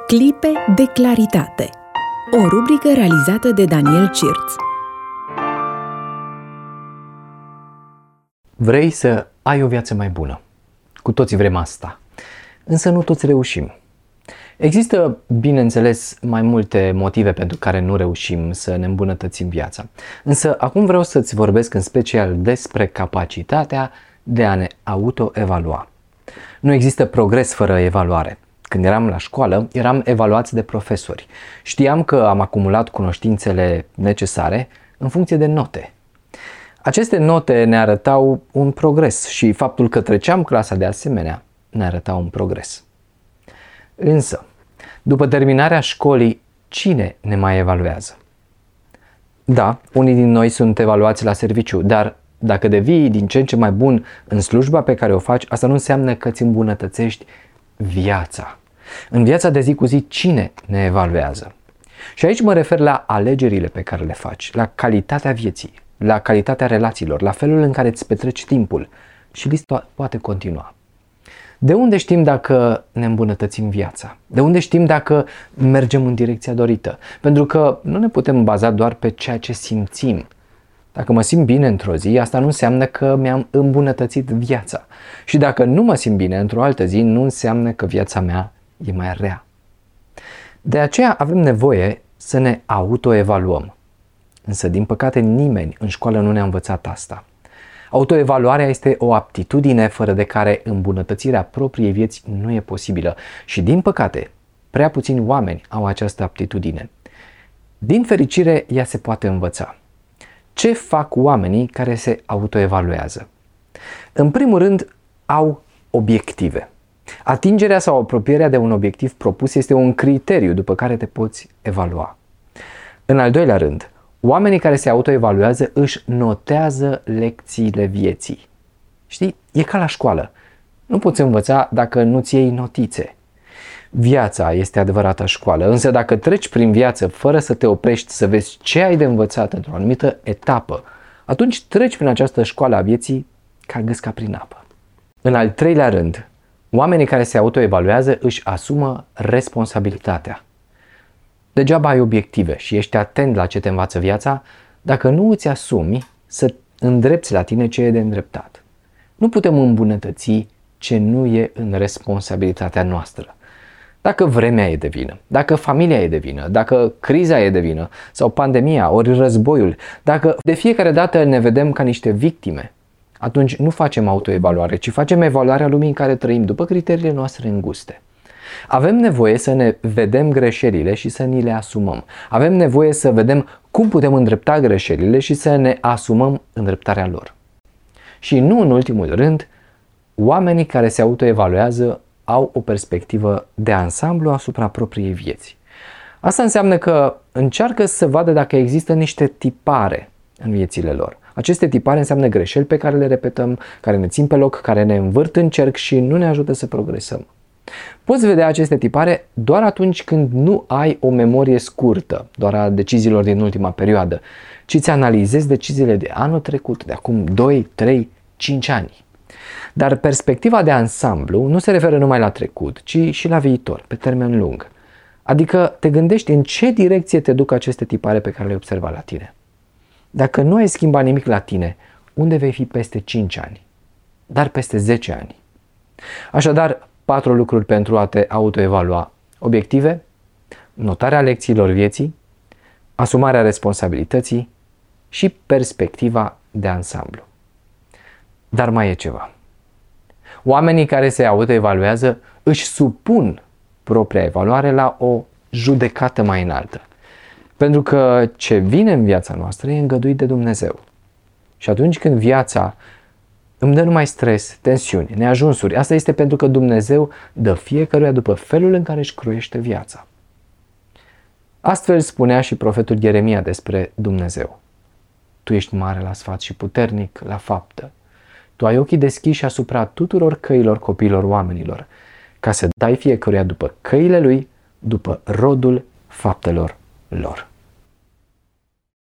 Clipe de claritate. O rubrică realizată de Daniel Cirț. Vrei să ai o viață mai bună. Cu toții vrem asta. Însă nu toți reușim. Există, bineînțeles, mai multe motive pentru care nu reușim să ne îmbunătățim viața. Însă acum vreau să-ți vorbesc în special despre capacitatea de a ne autoevalua. Nu există progres fără evaluare. Când eram la școală, eram evaluați de profesori. Știam că am acumulat cunoștințele necesare în funcție de note. Aceste note ne arătau un progres și faptul că treceam clasa de asemenea ne arăta un progres. Însă, după terminarea școlii, cine ne mai evaluează? Da, unii din noi sunt evaluați la serviciu, dar dacă devii din ce în ce mai bun în slujba pe care o faci, asta nu înseamnă că îți îmbunătățești viața. În viața de zi cu zi, cine ne evaluează? Și aici mă refer la alegerile pe care le faci, la calitatea vieții, la calitatea relațiilor, la felul în care îți petreci timpul și lista poate continua. De unde știm dacă ne îmbunătățim viața? De unde știm dacă mergem în direcția dorită? Pentru că nu ne putem baza doar pe ceea ce simțim. Dacă mă simt bine într-o zi, asta nu înseamnă că mi-am îmbunătățit viața. Și dacă nu mă simt bine într-o altă zi, nu înseamnă că viața mea e mai rea. De aceea avem nevoie să ne autoevaluăm. Însă, din păcate, nimeni în școală nu ne-a învățat asta. Autoevaluarea este o aptitudine fără de care îmbunătățirea propriei vieți nu e posibilă și, din păcate, prea puțini oameni au această aptitudine. Din fericire, ea se poate învăța. Ce fac oamenii care se autoevaluează? În primul rând, au obiective. Atingerea sau apropierea de un obiectiv propus este un criteriu după care te poți evalua. În al doilea rând, oamenii care se autoevaluează își notează lecțiile vieții. Știi? E ca la școală. Nu poți învăța dacă nu-ți iei notițe. Viața este adevărata școală, însă dacă treci prin viață fără să te oprești să vezi ce ai de învățat într-o anumită etapă, atunci treci prin această școală a vieții ca gâsca prin apă. În al treilea rând, oamenii care se autoevaluează își asumă responsabilitatea. Degeaba ai obiective și ești atent la ce te învață viața dacă nu îți asumi să îndrepți la tine ce e de îndreptat. Nu putem îmbunătăți ce nu e în responsabilitatea noastră. Dacă vremea e de vină, dacă familia e de vină, dacă criza e de vină sau pandemia, ori războiul, dacă de fiecare dată ne vedem ca niște victime, atunci nu facem autoevaluare, ci facem evaluarea lumii în care trăim după criteriile noastre înguste. Avem nevoie să ne vedem greșelile și să ni le asumăm. Avem nevoie să vedem cum putem îndrepta greșelile și să ne asumăm îndreptarea lor. Și nu în ultimul rând, oamenii care se autoevaluează au o perspectivă de ansamblu asupra propriei vieți. Asta înseamnă că încearcă să vadă dacă există niște tipare în viețile lor. Aceste tipare înseamnă greșeli pe care le repetăm, care ne țin pe loc, care ne învârt în cerc și nu ne ajută să progresăm. Poți vedea aceste tipare doar atunci când nu ai o memorie scurtă, doar a deciziilor din ultima perioadă, ci îți analizezi deciziile de anul trecut, de acum 2, 3, 5 ani. Dar perspectiva de ansamblu nu se referă numai la trecut, ci și la viitor, pe termen lung. Adică te gândești în ce direcție te duc aceste tipare pe care le observa la tine. Dacă nu ai schimbat nimic la tine, unde vei fi peste 5 ani? Dar peste 10 ani? Așadar, 4 lucruri pentru a te autoevalua: obiective, notarea lecțiilor vieții, asumarea responsabilității și perspectiva de ansamblu. Dar mai e ceva. Oamenii care se autoevaluează își supun propria evaluare la o judecată mai înaltă. Pentru că ce vine în viața noastră e îngăduit de Dumnezeu. Și atunci când viața îmi dă numai stres, tensiuni, neajunsuri, asta este pentru că Dumnezeu dă fiecăruia după felul în care își croiește viața. Astfel spunea și profetul Ieremia despre Dumnezeu. Tu ești mare la sfat și puternic la faptă. Tu ai ochii deschiși asupra tuturor căilor copiilor oamenilor, ca să dai fiecăruia după căile lui, după rodul faptelor lor.